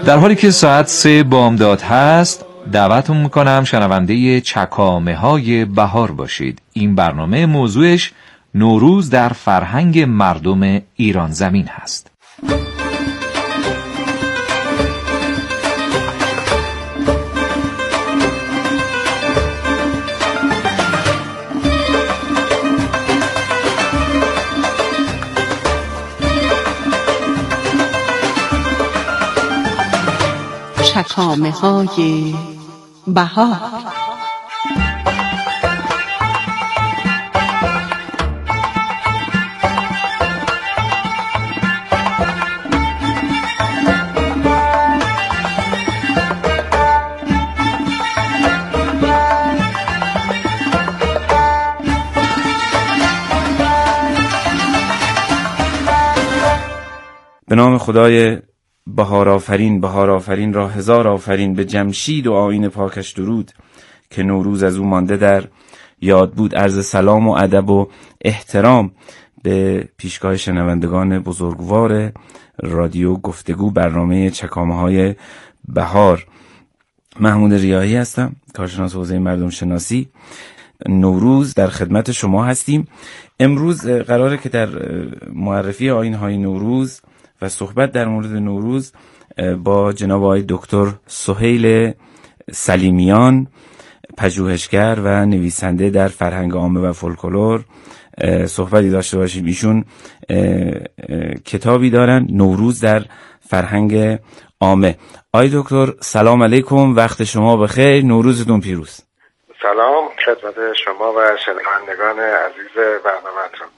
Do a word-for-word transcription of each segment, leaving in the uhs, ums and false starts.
در حالی که ساعت سه بامداد هست، دعوتتون میکنم شنونده چکامه های بهار باشید. این برنامه موضوعش نوروز در فرهنگ مردم ایران زمین هست. چکامه های بهار. به نام خدای بهار آفرین. بهار آفرین را هزار آفرین، به جمشید و آیین پاکش درود که نوروز از او مانده در یاد بود. عرض سلام و ادب و احترام به پیشگاه شنوندگان بزرگوار رادیو گفتگو، برنامه چکامه های بهار. محمود ریاحی هستم، کارشناس حوزه مردم شناسی. نوروز در خدمت شما هستیم. امروز قراره که در معرفی آیین‌های نوروز و صحبت در مورد نوروز با جناب آقای دکتر سهیل سلیمیان، پژوهشگر و نویسنده در فرهنگ عامه و فولکلور، صحبتی داشته باشیم. ایشون کتابی دارن، نوروز در فرهنگ عامه. آقای دکتر سلام علیکم، وقت شما بخیر، نوروزتون پیروز. سلام خدمت شما و شنوندگان عزیز برنامه‌تون.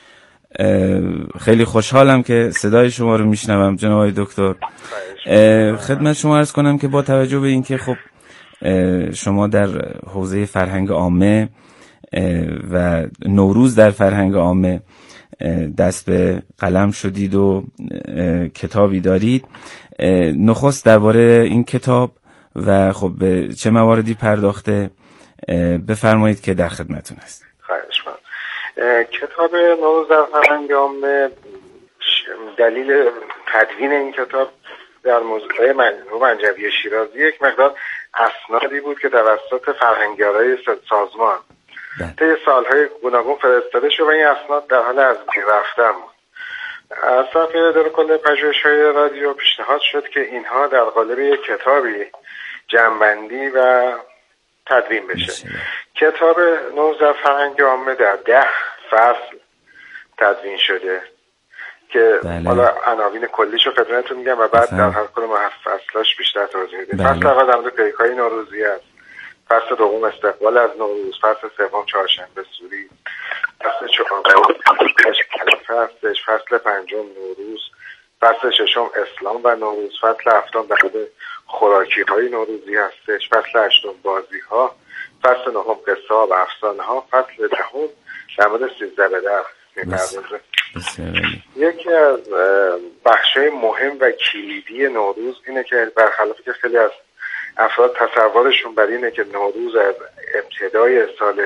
خیلی خوشحالم که صدای شما رو میشنوم جناب آقای دکتر. خدمت شما عرض کنم که با توجه به اینکه خب شما در حوزه فرهنگ عامه و نوروز در فرهنگ عامه دست به قلم شدید و کتابی دارید، نخست درباره این کتاب و خب به چه مواردی پرداخته بفرمایید که در خدمتون است. خواهش می‌کنم. کتاب نوروز در فرهنگ عامه، دلیل تدوین این کتاب در موضوع مرحوم انجوی شیرازی یک مقدار اسنادی بود که توسط فرهنگیارای سازمان طی سالهای گوناگون فرستاده شد و این اسناد در حال از بین رفتن بود. از طرف اداره کل پژوهش‌های رادیو پیشنهاد شد که اینها در قالب یک کتابی جمع‌بندی و تدوین بشه. کتاب نوروز در فرهنگ عامه در ده فصل تدوین شده که حالا عناوین کلیشو خدمتتون میگم و بعد در هر کدوم از فصلاش بیشتر توضیح میدم. فصل اول در مورد پیک‌های نوروزی است، فصل دوم استقبال از نوروز، فصل سوم چهارشنبه سوری، فصل چهارم هستش، فصل پنجم نوروز، فصل ششم اسلام و نوروز، فصل هفتم در مورد خوراکی‌های نوروزی هستش، فصل هشتم بازی‌ها، فصل نهم قصه و افسانه‌ها، فصل دهم در مورد سیزده به در می‌پردازه. یکی از بخش‌های مهم و کلیدی نوروز اینه که برخلاف که خیلی از افراد تصورشون بر اینه که نوروز از ابتدای سال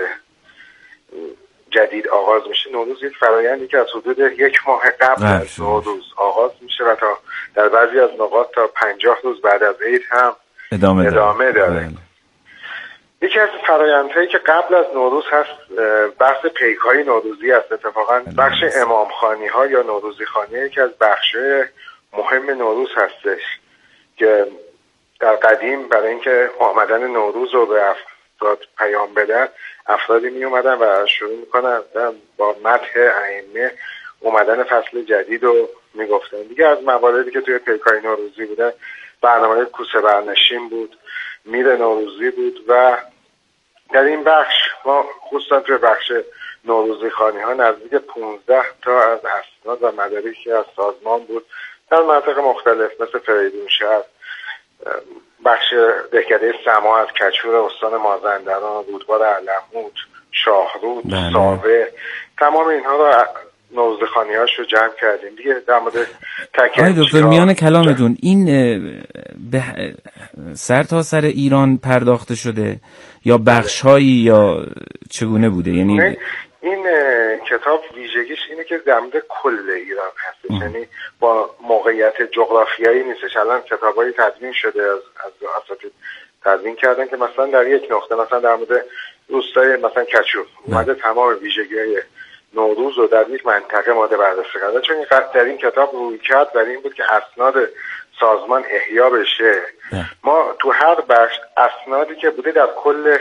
جدید آغاز میشه، نوروز یک فرآیندی که از حدود یک ماه قبل از نوروز آغاز میشه و تا در بعضی از نقاط تا پنجاه روز بعد از عید هم ادامه, ادامه داره, داره. یکی از فرآیندهایی که قبل از نوروز هست بحث پیک‌های نوروزی است. اتفاقا بخش امامخوانی ها یا نوروزی خانی یکی از بخش‌های مهم نوروز هستش که در قدیم برای اینکه آمدن نوروز رو به افراد پیام بدن، افرادی می اومدن و شروع میکنن با مدح ائمه اومدن فصل جدید رو میگفتن. دیگه از مواردی که توی پیک‌های نوروزی بوده برنامه کوسه برنشین بود، میر نوروزی بود و در این بخش ما خصوصا توی بخش نوروزی خانی ها نزدیک پونزده تا از اسناد و مدارکی از سازمان بود در مناطق مختلف مثل فریدون شهر، بخش دهکده سما از کچور استان مازندران، رودبار علمود، شاهرود، ساوه، تمام اینها رو نوروزی خانی هاش رو جمع کردیم دیگه. در مورد آقای دکتر میان کلامتون این به سر تا سر ایران پرداخته شده یا بخش‌هایی یا چگونه بوده؟ یعنی این کتاب ویژگیش اینه که در مورد کل ایران هستش، یعنی با موقعیت جغرافیایی نیستش. الان کتابایی تدوین شده از از اساتید تدوین کردن که مثلا در یک نقطه، مثلا در مورد روستای مثلا کچور اومده تمام ویژگی‌های نوروز رو در یک منطقه ماده بررسی کرده، چون در این کتاب روی کرد برای این بود که اسناد سازمان احیا بشه. ده. ما تو هر بخش اسنادی که بوده در کل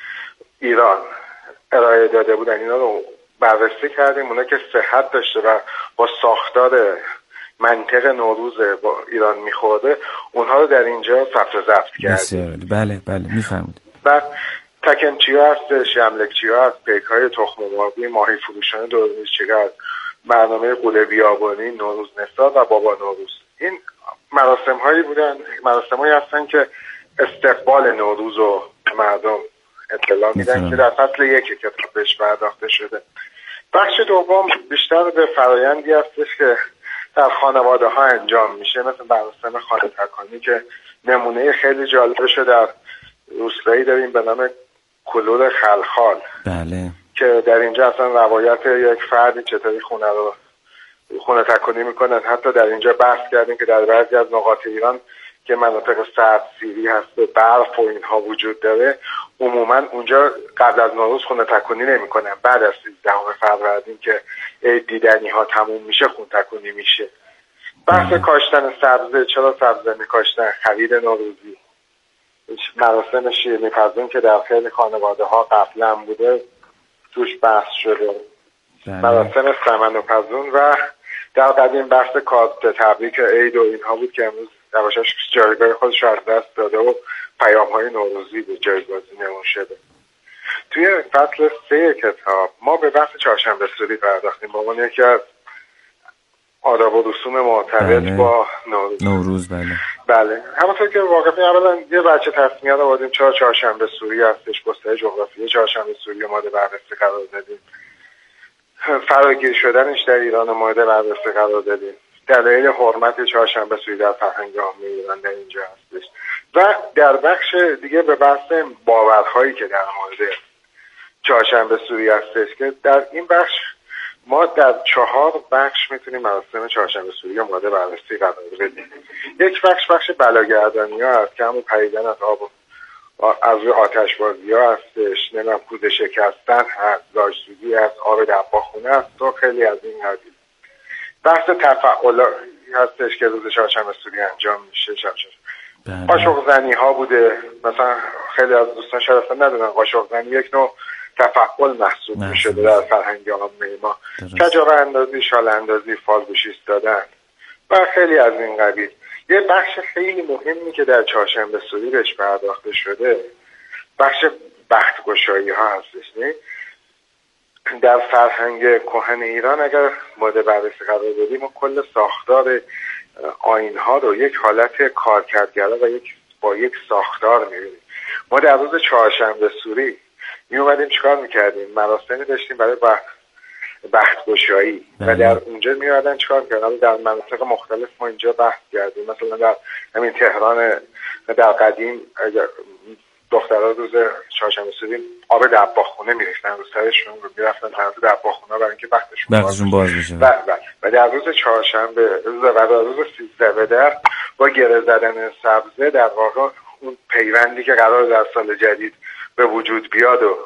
ایران ارائه داده بودن اینا رو بررسی کردیم، اونا که صحت داشته و با ساختار منطقه نوروز با ایران میخورده اونها رو در اینجا ثبت و ضبط کردیم. بله بله میفهمید. بعد تکنچیا هست، شملکچیا هست، پیک‌های تخم مرغی، ماهی فروشان دورمیزچگاه، برنامه قوله بیابانی، نوروز نثار و بابا نوروز. این مراسم هایی بودن، مراسم هایی هستن که استقبال نوروز و مردم اطلاع میدن که در فصل یک کتاب بهش پرداخته شده. بخش دوم بیشتر به فرایندی هستش که در خانواده ها انجام میشه، مثل مراسم خانه تکانی که نمونه خیلی جالبش در روستایی داریم به نام کلور خلخال. بله. که در اینجا اصلا روایت یک فردی چطوری خونه رو خونه تکانی میکنن. حتی در اینجا بحث کردیم که در بعضی از نقاط ایران که مناطق سردسیری هست و برف و اینها وجود داره، عموما اونجا قبل از نوروز خونه تکانی نمیکنن، بعد از سیزدهم فروردین که دیدنی ها تموم میشه خونه تکانی میشه. بحث کاشتن سبزه، چرا سبزه میکاشتن، خرید نوروزی، مراسم شیرینی پزون که در خیلی خانواده ها قبلا بوده توش بحث شده، مراسم سمن و پزون و در قدیم بحث کارت تبریک عید و اینها بود که امروز یواشاش جایگاه خودش رو از دست داده و پیام های نوروزی به جایگزین اون شده. توی فصل سه کتاب ما به بحث چهارشنبه سوری پرداختیم با عنوان یکی از آداب و رسوم مرتبط بله. با نوروز. نوروز بله. بله. همونطور که واقعا اولا یه بچه تصمیه رو آوردیم چرا چهارشنبه سوری هستش، گستره جغرافیایی چهارشنبه سوری ماده بررسی قرار دادیم. فراگیر شدنش در ایران ماده بررسی قرار دادیم. دلایل حرمت چهارشنبه سوری در فرهنگ عامه ایران در اینجا هستش. و در بخش دیگه به بحث باورهایی که در مورد چهارشنبه سوری هستش که در این بخش ما در چهار بخش میتونیم مراسم چهارشنبه سوری ماده بررسی قرار بدیم. یک بخش بخش بلاگردانی ها هست که همون پریدن از آب از روی آتش بازی ها هستش، نمیم کوزه شکستن هست، لاج‌سوزی هست، آب دباخونه هست و خیلی از این قبیل. بحث تفاعل هستش که روز چهارشنبه سوری انجام میشه. قاشق زنی ها بوده، مثلا خیلی از دوستان شاید اصلا ندونن قاشق زنی یک نوع تفاعل محسوب میشه در فرهنگ عامه ما. کجاوه اندازی، شال اندازی، فال گوشیست دادن و خیلی از این قبیل. یه بخش خیلی مهمی که در چهارشنبه سوری بهش پرداخته شده بخش بختگشایی ها هستش. نه در فرهنگ کهن ایران اگر ماده بررسی قرار بدیم و کل ساختار آیین ها رو یک حالت کارکردگرا و یک با یک ساختار میبینیم. ما در روز چهارشنبه سوری می اومدیم چیکار میکردیم؟ مراسمی داشتیم برای بخت بختگشایی و در اونجا می اومدن چیکار میکردن؟ در مناطق مختلف ما اینجا بحث کردیم. مثلا در همین تهران در قدیم دخترها روز چهارشنبه سوری آب دباخونه میریختن رو سرشون رو میرفتن طرف دباخونه برای اینکه بختشون بختشون باز بشه. و, و, و در روز چهارشنبه روز و در روز سیزده بدر با گره زدن سبزه در واقع اون پیوندی که قرار در سال جدید به وجود بیاد و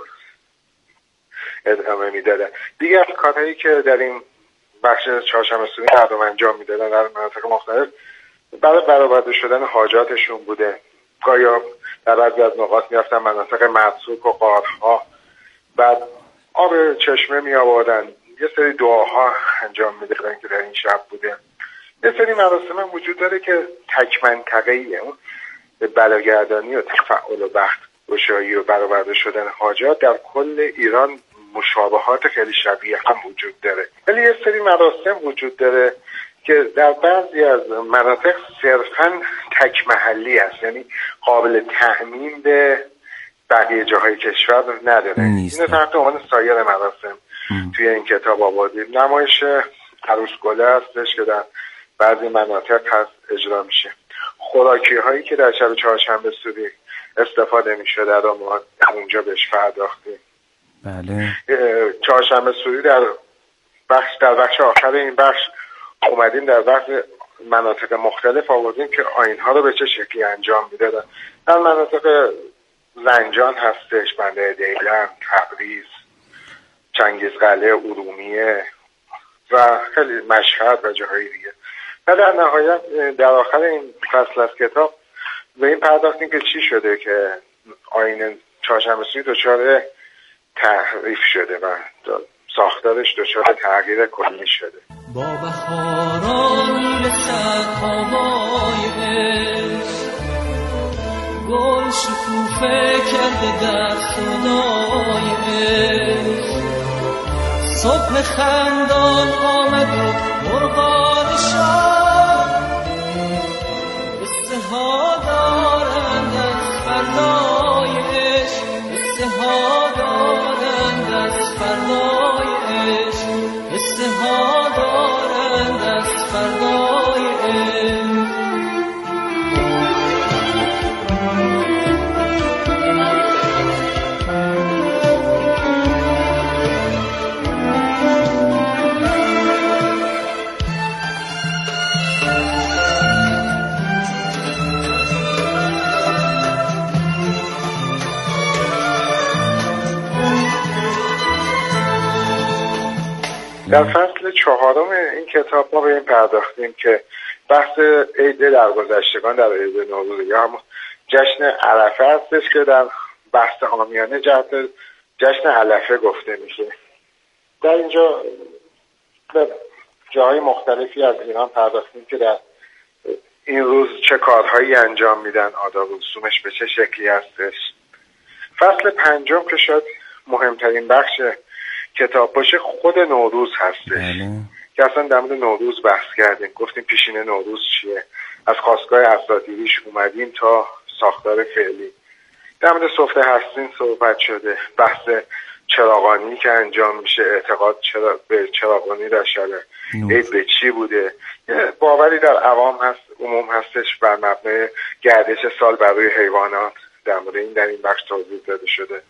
ادامه میدادن. دیگه از کارهایی که در این بخش چهارشنبه سوری مردم انجام میدادن در مناطق مختلف برای برآورده شدن حاجاتشون بوده. گاهی در بعضی از نقاط میرفتن مناطق مرسوک و غارها، بعد آب چشمه می آوردن، یه سری دعاها انجام میدادن که در این شب بوده. یه سری مراسم هم وجود داره که تک منطقه‌ایه، اون بلاگردانی و تفاعل و بخت گشایی و برآورده شدن حاجات در کل ایران مشابهات خیلی شبیه هم وجود داره. ولی یه سری مراسم وجود داره که در بعضی از مناطق صرفاً تک محلی است، یعنی قابل تعمیم به بقیه جاهای کشور نداره. این تحت عنوان سایر مراسم ام. توی این کتاب آوردیم. نمایش عروس گله هستش که در بعضی مناطق هست اجرا میشه. خوراکی هایی که در شب چهارشنبه سوری استفاده میشه در ما اونجا بهش پرداختیم. بله. چهارشنبه سوری در بخش در بخش آخر این بخش اومدیم در بخش مناطق مختلف آوردیم که آیین‌ها رو به چه شکلی انجام میدادن. در مناطق زنجان هستش، بندر دیلم، تبریز، چنگیزقلعه، ارومیه و خیلی مشهد و جاهای دیگه. و در نهایت در آخر این فصل از کتاب به این پرداختیم که چی شده که آیین چهارشنبه سوری دچار تحریف شده و ساختارش دچار تغییر کلی شده. با بهارا میرسد هوای عشق، گل شکوفه کرده در صدای عشق، صبح خندان آمد و مرغان شاد قصه ها دارند از فردای عشق، قصه ها دارند از فردای عشق، قصه ها دارند از فردای عشق. در فصل چهارم این کتاب ما به این پرداختیم که بحث عید درگذشتگان در عید نوروز یا هم جشن عرفه هستش که در بحث عامیانه جهت جشن علفه گفته میشه. در اینجا به جاهای مختلفی از ایران پرداختیم که در این روز چه کارهایی انجام میدن، آداب و رسومش به چه شکلی هستش. فصل پنجم که شاید مهمترین بخش کتاب باشه خود نوروز هستش. بله. که اصلا در مورد نوروز بحث کردیم، گفتیم پیشین نوروز چیه، از خاستگاه اساطیریش اومدیم تا ساختار فعلی. در مورد سفره هستین صحبت شده، بحث چراغانی که انجام میشه، اعتقاد چرا به چراغانی در شب عید به چی بوده، باوری در عوام هست، عموم هستش بر مبنای گردش سال برای حیوانات. در مورد این در این بخش توضیح داده شده.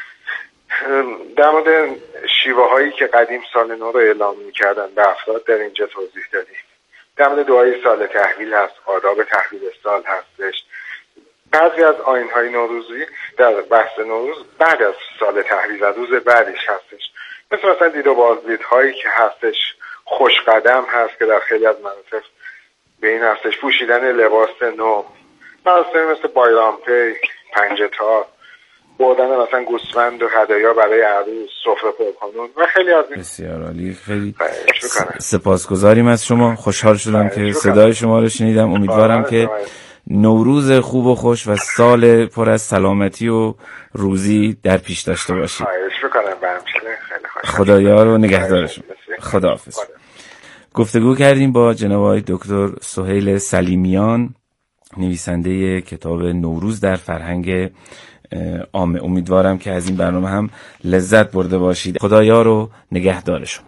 در مورد شیوه هایی که قدیم سال نو رو اعلام میکردن به افراد در اینجا توضیح دادیم. در مورد دعای سال تحویل هست، آداب تحویل سال هستش. بعضی از آیین های نوروزی در بحث نوروز بعد از سال تحویل و روز بعدش هستش، مثل مثلا دید و بازدید هایی که هستش، خوش قدم هست که در خیلی از مناطق به این هستش، پوشیدن لباس نو، مراسمی مثل بایرام پی، پنجه تار، بردن مثلا گوسفند و هدایا برای عروس، سفره پرکنون و خیلی از این. بسیار عالی، خیلی سپاسگزاریم از شما. خوشحال شدم که صدای شما رو شنیدم. امیدوارم که نوروز خوب و خوش و سال پر از سلامتی و روزی در پیش داشته باشید. خواهش می‌کنم. برمشله خیلی خوش. خدایا رو نگهدارشون. خداحافظ. گفتگو کردیم با جناب آقای دکتر سهیل سلیمیان، نویسنده کتاب نوروز در فرهنگ عامه. امیدوارم که از این برنامه هم لذت برده باشید. خدایا رو نگهدارشون.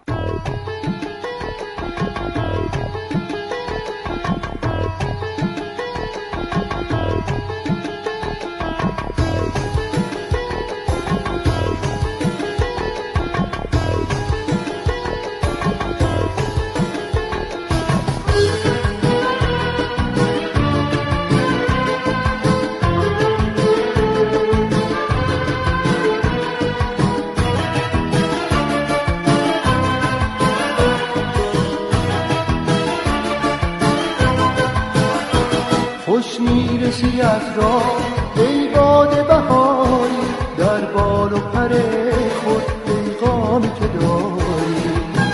خوش میرسی از راه ای باد بهاری، در بال و پر خود پیغامی که داری.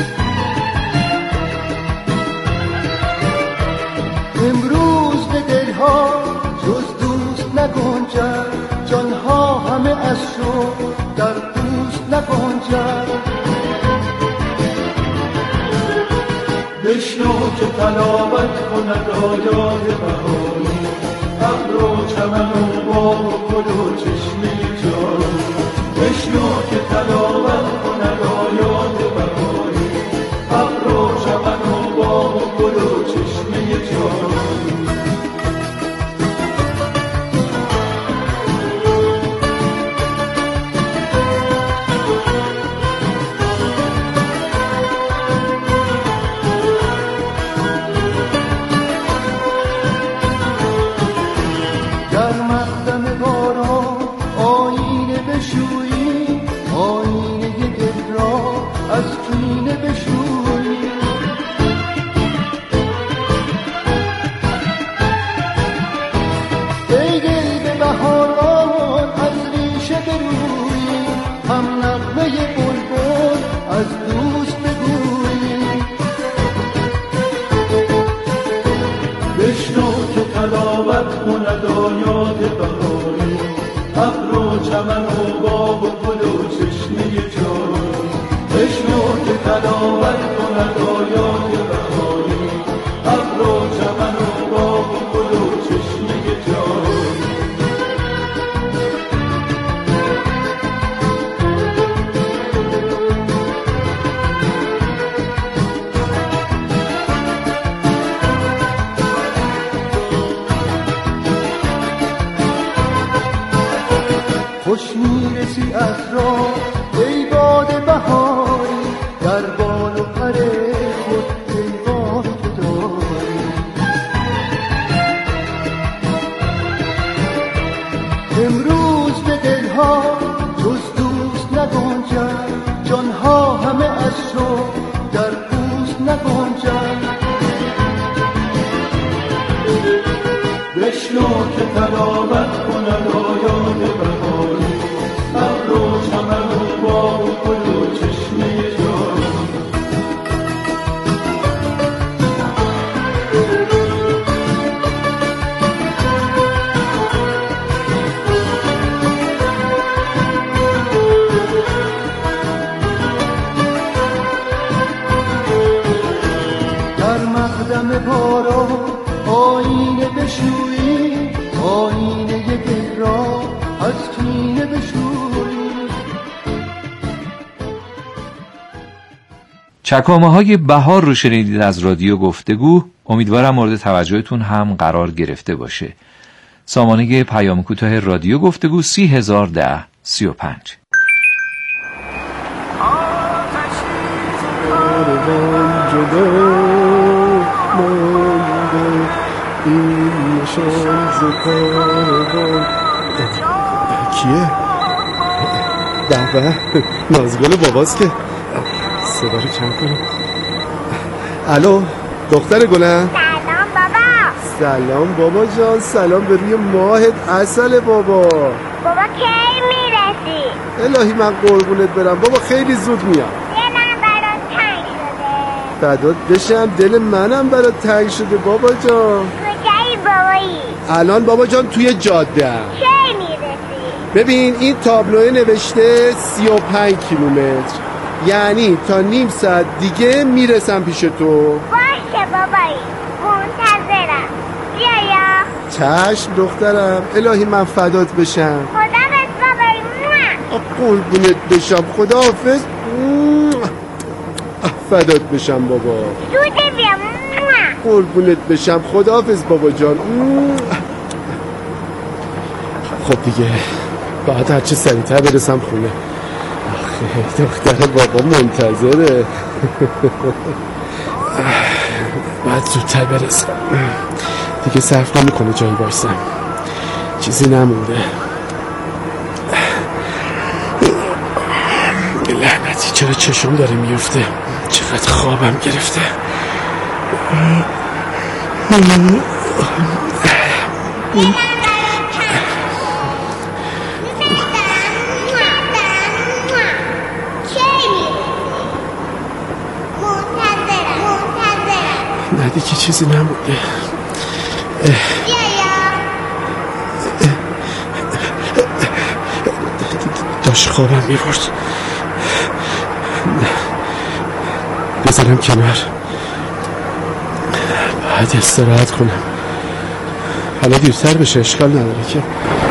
امروز به دلها جز دوست نگنجد، جانها همه از شوق در پوست نگنجد. بشنو که تلاوت کند آیات بهاری، ابر و چمن و باغ و گل و چشمه جاری. بشنو که تلاوت کند آیات بهاری، ابر و چمن و باغ و گل و چشمه جاری. تلاوت کند آیات بهاری، ابر و چمن و باغ و گل و چشمه جاری. بشنو که تلاوت کند آیات بهاری، ابر و چمن و باغ و گل و چشمه جاری. خوش میرسی از راه ای باد بهاری، در بال و پر خود پیوان تو داری. امروز به دلها جز دوست نگنجد، جانها همه از تو در پوست نگنجد. بشنو که تلاوت کند آیات بهاری، ابر و چمن و باغ و گل و چشمه جاری. در مقدم باران آینه بشویی، آینه دل را از کینه بشویی. چکامه های بهار رو شنیدید از رادیو گفتگو. امیدوارم مورد توجهتون هم قرار گرفته باشه. سامانه پیام کوتاه رادیو گفتگو سی هزار ده سی و پنج. کیه؟ بابا نازگل باباست که صدا رو کم کنم. الو دختر گلم. سلام بابا. سلام بابا جان، سلام به روی ماهت عسل بابا. بابا کی میرسی؟ الهی من قربونت برم بابا، خیلی زود میام. دلم برات تنگ شده. فدات بشم، دل منم برات تنگ شده بابا جان. کجایی بابایی؟ الان بابا جان توی جاده ام. کی میرسی؟ ببین این تابلوه نوشته سی و پنج کیلومتر، یعنی تا نیم ساعت دیگه میرسم پیش تو. باشه بابایی، منتظرم. بیا یا چشم دخترم، الهی من فدات بشم. خداحافظ بابایی. قربونت بشم، خداحافظ. فدات بشم بابا. زودی بیا. قربونت بشم، خداحافظ بابا جان. خب دیگه باید هرچه سریعتر برسم خونه. آخه دختر بابا منتظره. باید زودتر برسم. دیگه صرف نمیکنه جایی بایستم، چیزی نمونده. لعنتی چرا چشم داره میفته، چقدر خوابم گرفته. نه دیگه چیزی نمونده. داشت خوابم میبرد. بزنم کنار، باید استراحت کنم. حالا دیرتر بشه اشکال نداره که.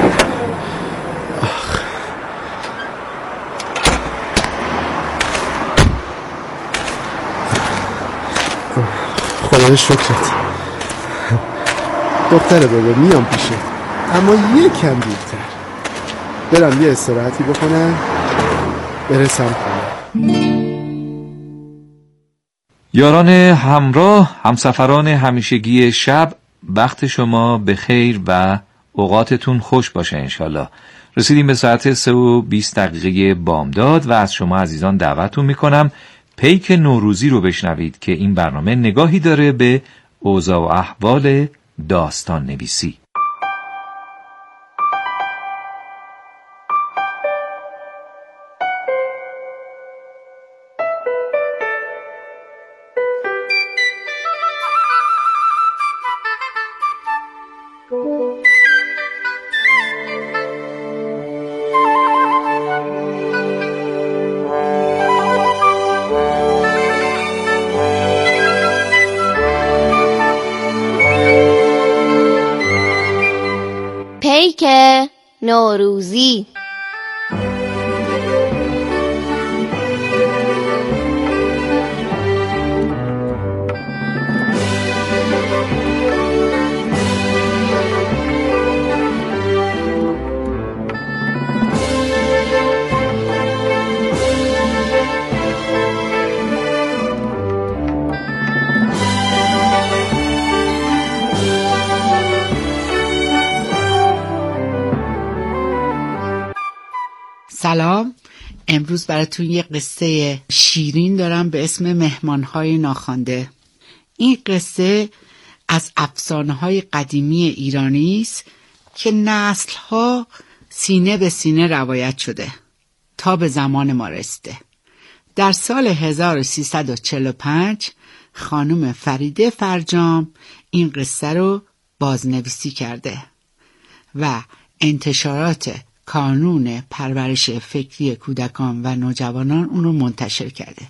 آخ. خدای شکرت دختر بابا، میام پیشت اما یکم دیرتر. برم یه استراحتی بکنم برسم خونه. یاران همراه، همسفران همیشگی شب، وقت شما به خیر و اوقاتتون خوش باشه انشالله. رسیدیم به ساعت سه و بیست دقیقه بامداد و از شما عزیزان دعوتتون میکنم پیک نوروزی رو بشنوید که این برنامه نگاهی داره به اوضاع و احوال داستان نویسی. Thank you. پیک نوروزی. سلام. امروز براتون یه قصه شیرین دارم به اسم مهمانهای ناخوانده. این قصه از افسانه‌های قدیمی ایرانی است که نسل‌ها سینه به سینه روایت شده تا به زمان ما رسیده. در سال هزار و سیصد و چهل و پنج خانم فریده فرجام این قصه رو بازنویسی کرده و انتشارات کانون پرورش فکری کودکان و نوجوانان اون رو منتشر کرده.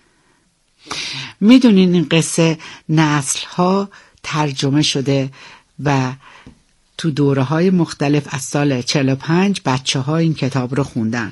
میدونین این قصه نسل‌ها ترجمه شده و تو دوره‌های مختلف از سال چهل و پنج بچه‌ها این کتاب رو خوندن.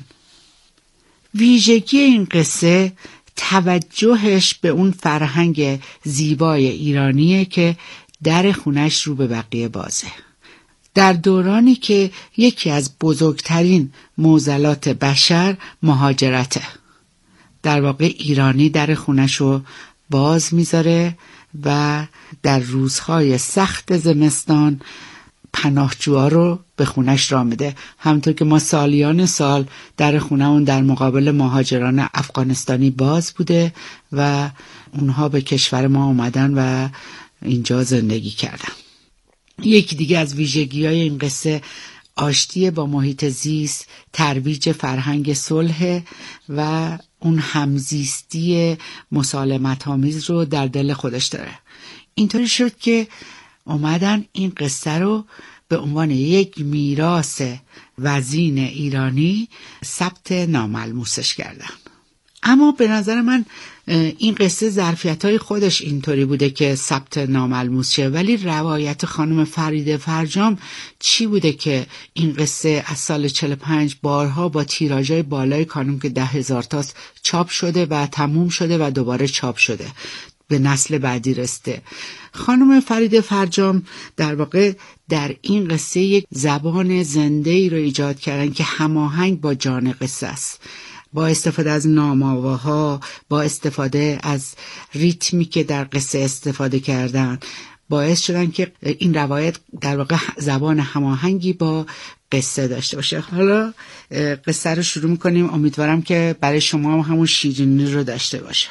ویژگی این قصه توجهش به اون فرهنگ زیبای ایرانیه که در خونش رو به بقیه بازه. در دورانی که یکی از بزرگترین معضلات بشر مهاجرته، در واقع ایرانی در خونشو باز میذاره و در روزهای سخت زمستان پناهجوها رو به خونش را میده. همونطور که ما سالیان سال در خونمون در مقابل مهاجران افغانستانی باز بوده و اونها به کشور ما اومدن و اینجا زندگی کردن. یکی دیگه از ویژگی‌های این قصه آشتی با محیط زیست، ترویج فرهنگ صلح و اون همزیستی مسالمت‌آمیز رو در دل خودش داره. اینطوری شد که اومدن این قصه رو به عنوان یک میراث وزین ایرانی ثبت ناملموسش کردن. اما به نظر من این قصه ظرفیت‌های خودش اینطوری بوده که ثبت ناملموس شه، ولی روایت خانم فریده فرجام چی بوده که این قصه از سال چهل و پنج بارها با تیراژهای بالای کانون که ده هزار تاست چاپ شده و تموم شده و دوباره چاپ شده به نسل بعدی رسته. خانم فریده فرجام در واقع در این قصه یک زبان زنده‌ای رو ایجاد کردن که هماهنگ با جان قصه است، با استفاده از نام‌آواها، با استفاده از ریتمی که در قصه استفاده کردن، باعث شدن که این روایت در واقع زبان هماهنگی با قصه داشته باشه. حالا قصه رو شروع می‌کنیم. امیدوارم که برای شما هم همون شیرینی رو داشته باشه.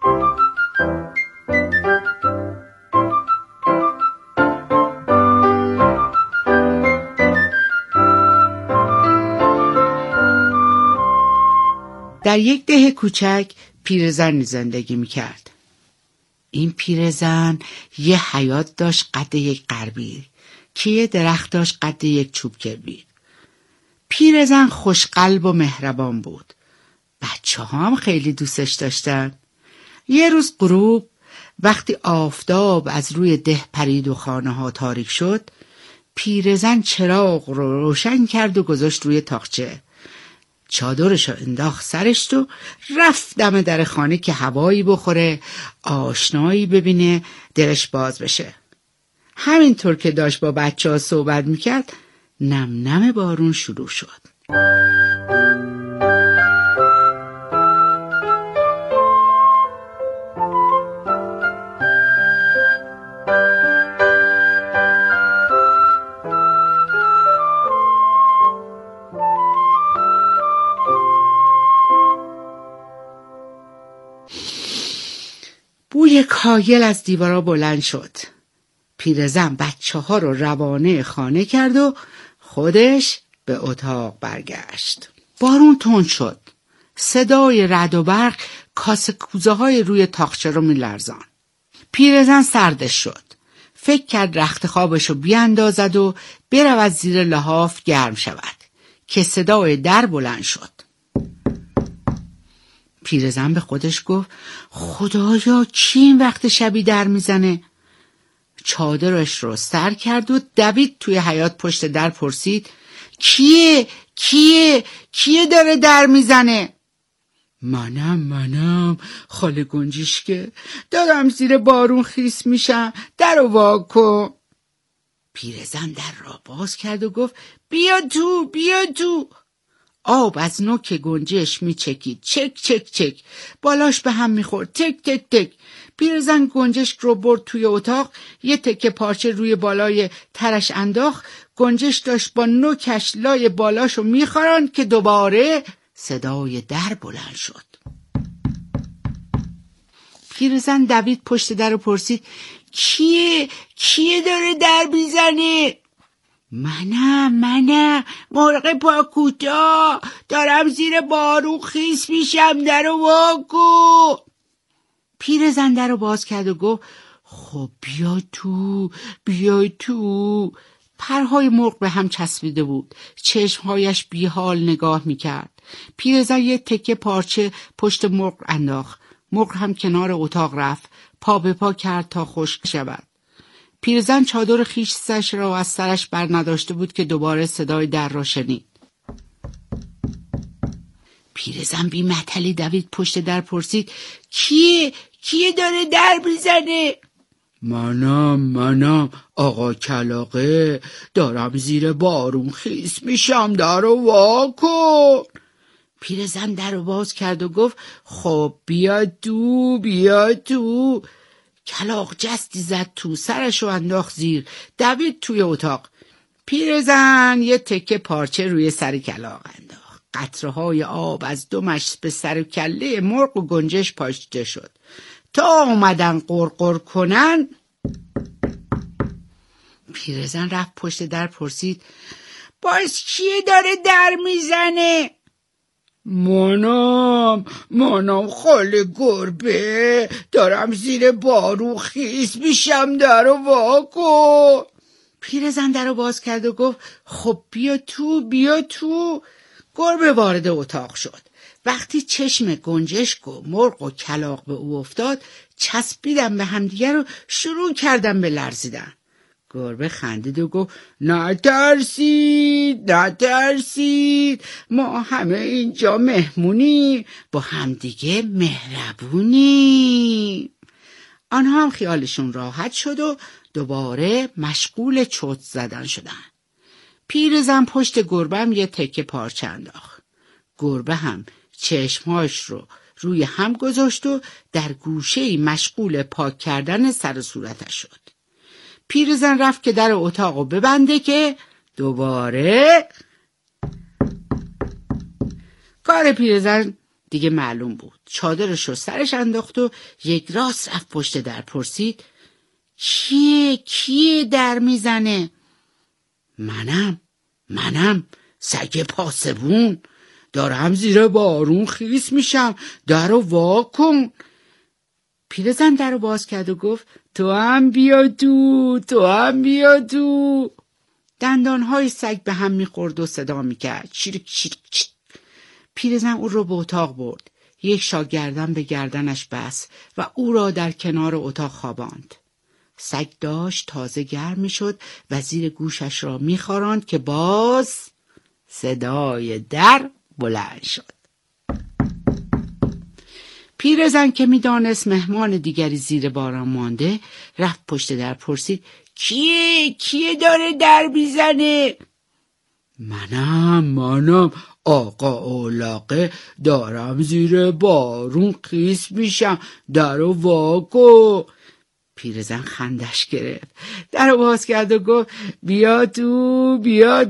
در یک ده کوچک پیرزنی زندگی میکرد. این پیرزن یه حیاط داشت قد یک غربی که یه درخت داشت قد یک چوب کبری. پیرزن خوشقلب و مهربان بود. بچه ها هم خیلی دوستش داشتن. یه روز غروب وقتی آفتاب از روی ده پرید و خانه ها تاریک شد، پیرزن چراغ رو روشن کرد و گذاشت روی تاقچه. چادرش رو انداخت سرش و رفت دم در خانه که هوایی بخوره، آشنایی ببینه، دلش باز بشه. همینطور که داشت با بچه ها صحبت میکرد، نم نم بارون شروع شد. بوی کایل از دیوارا بلند شد. پیرزن بچه ها رو روانه خانه کرد و خودش به اتاق برگشت. بارون تند شد. صدای رعد و برق کاسه کوزه های روی تاقچه رو می لرزان. پیرزن سردش شد. فکر کرد رخت خوابش رو بیاندازد و برود زیر لحاف گرم شود که صدای در بلند شد. پیرزن به خودش گفت خدایا کی این وقت شبی در میزنه؟ چادرش رو سر کرد و دوید توی حیاط پشت در. پرسید کیه؟ کیه؟ کیه داره در میزنه؟ منم منم خاله گنجشکه، دارم زیر بارون خیس میشم، در رو وا کن. پیرزن در را باز کرد و گفت بیا تو بیا تو. آب از نوک گنجش میچکید، چک چک چک، بالاش به هم میخورد، تک تک تک. پیرزن گنجشک رو برد توی اتاق، یه تکه پارچه روی بالای ترش انداخت. گنجش داشت با نوکش لای بالاشو میخوراند که دوباره صدای در بلند شد. پیرزن دوید پشت در و پرسید کیه؟ کیه داره در میزنه؟ منم منم مرغ پاکوتا، دارم زیر بارون خیس میشم، در رو وا کن. پیرزن در رو باز کرد و گفت خب بیا تو بیا تو. پرهای مرغ به هم چسبیده بود، چشمهایش بیحال نگاه میکرد. پیرزن یه تکه پارچه پشت مرغ انداخت. مرغ هم کنار اتاق رفت، پا به پا کرد تا خشک شود. پیرزن چادر خیسش را از سرش بر نداشته بود که دوباره صدای در را شنید. پیرزن بی محتلی دوید پشت در. پرسید کیه؟ کیه داره در میزنه؟ منم منم آقا کلاغه، دارم زیر بارون خیس میشم، در رو وا کن. پیرزن در رو باز کرد و گفت خب بیا تو بیا تو. کلاغ جستی زد تو، سرشو انداخت زیر، دوید توی اتاق. پیرزن یه تکه پارچه روی سر کلاغ انداخت. قطره‌های آب از دمش به سر و کله مرغ و گنجش پاشیده شد. تا اومدن قرقر کنن، پیرزن رفت پشت در. پرسید باز کیه داره در میزنه؟ منم منم خاله گربه، دارم زیر بارون خیس میشم، در رو وا کن. پیرزن در رو باز کرد و گفت خب بیا تو بیا تو. گربه وارد اتاق شد. وقتی چشم گنجشک و مرغ و کلاغ به او افتاد، چسبیدن به همدیگر و شروع کردن به لرزیدن. گربه خندید و گفت نترسید نترسید، ما همه اینجا مهمونی، با همدیگه مهربونی. آنها هم خیالشون راحت شد و دوباره مشغول چوت زدن شدن. پیرزن پشت گربه هم یه تکه پارچه انداخت. گربه هم چشمهاش رو روی هم گذاشت و در گوشه‌ای مشغول پاک کردن سر و صورتش شد. پیرزن رفت که در اتاقو ببنده که دوباره کار پیرزن دیگه معلوم بود. چادرش رو سرش انداخت و یک راست رفت پشت در. پرسید کیه؟ کیه در میزنه؟ منم منم سگ پاسبون، دارم زیر بارون خیس میشم، در رو وا کن. پیرزن در رو باز کرد و گفت تو هم بیا تو تو هم بیا تو. دندانهای سگ به هم میخورد و صدا میکرد چیرک چیرک چیرک. پیرزن او رو به اتاق برد، یک شاگردن به گردنش بست و او را در کنار اتاق خواباند. سگ داشت تازه گرم میشد و زیر گوشش را میخوراند که باز صدای در بلند شد. پیرزن که میدانست مهمان دیگری زیر باران مانده، رفت پشت در. پرسید کیه؟ کیه داره در میزنه؟ منم منم آقا اولاقه، دارم زیر بارون خیس میشم، در رو وا کن. پیرزن خندش گرفت، در رو باز کرد و گفت بیا تو بیا